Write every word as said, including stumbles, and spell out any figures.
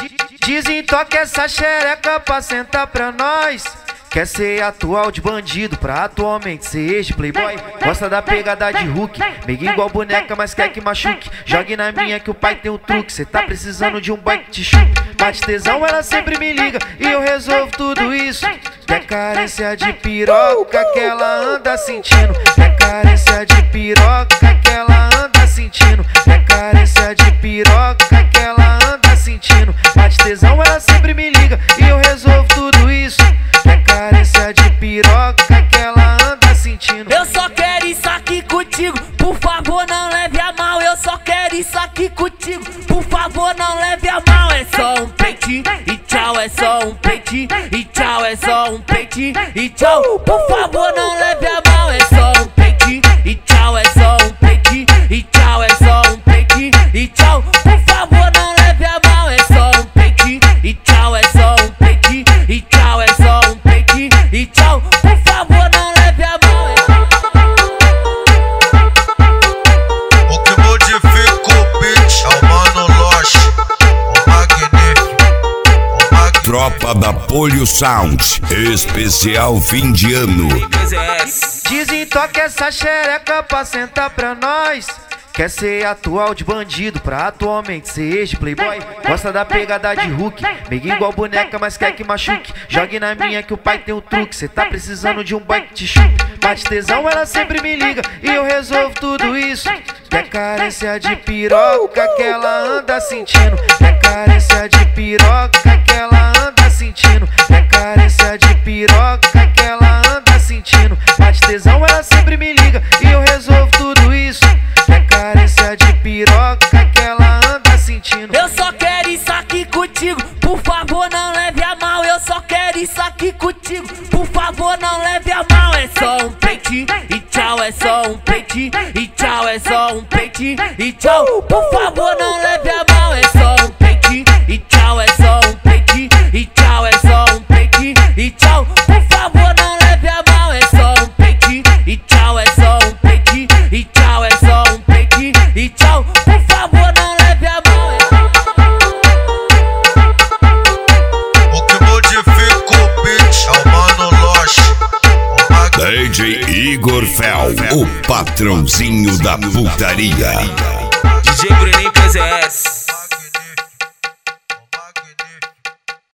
Desentoca essa xereca pra sentar pra nós. Quer ser atual de bandido pra atualmente ser ex de playboy. Gosta da pegada de Hulk, meio igual boneca, mas quer que machuque. Jogue na minha que o pai tem o truque. Cê tá precisando de um boy que te chupe. Bate tesão, ela sempre me liga e eu resolvo tudo isso. Quer carência de piroca que ela anda sentindo. Quer carência de piroca que ela anda sentindo. Quer carência de piroca que ela anda sentindo. Bate tesão, ela sempre me liga e eu resolvo tudo isso. Quer carência de piroca que ela anda sentindo. Eu só quero isso aqui contigo, por favor não leve a mal. Eu só quero isso aqui contigo, por favor não leve a mal. É só um peitinho e tchau, é só um peitinho e tchau, é só um peitinho e tchau. Por favor não leve a mal. É só um peitinho e tchau, é só um peitinho e tchau, é só um peitinho e tchau. Por favor não leve a mal. É só um peitinho e tchau, é só um peitinho e tchau, é só um peitinho e tchau. Por favor não leve a mal. O que modifica o beat é o Mano Loche, o magnífico, o magnífico. Tropa da Polio Sound, especial fim de ano. Desentoca essa xereca pra sentar pra nós. Quer ser atual de bandido pra atualmente ser ex de playboy. Gosta da pegada de Hulk, meio igual boneca, mas quer que machuque. Jogue na minha que o pai tem o truque. Cê tá precisando de um boy que te chupe. Bate tesão, ela sempre me liga e eu resolvo tudo isso. Quer carência de piroca que ela anda sentindo. Quer carência de piroca que ela anda sentindo. Quer carência de piroca que ela anda sentindo. Bate tesão, ela sempre me liga e eu resolvo tudo isso. Quer carência de piroca que ela anda sentindo. Eu só quero isso aqui contigo, por favor não leve a mal. Eu só quero isso aqui contigo, por favor não leve a mal. É só um peitinho e tchau, é só um peitinho e tchau, é só um peitinho e tchau. Por favor não leve a mal. É só um peitinho e tchau, é só um peitinho e tchau, é só um peitinho e tchau. Por favor não leve a mal. É só um peitinho e tchau, é só um peitinho e tchau, é só um peitinho e tchau. Por favor não leve a mal. O que modifica o beat é o Mano Loche, o magnífico. D J Igor Fel, o patrãozinho da putaria. D J Bruninho P Z S.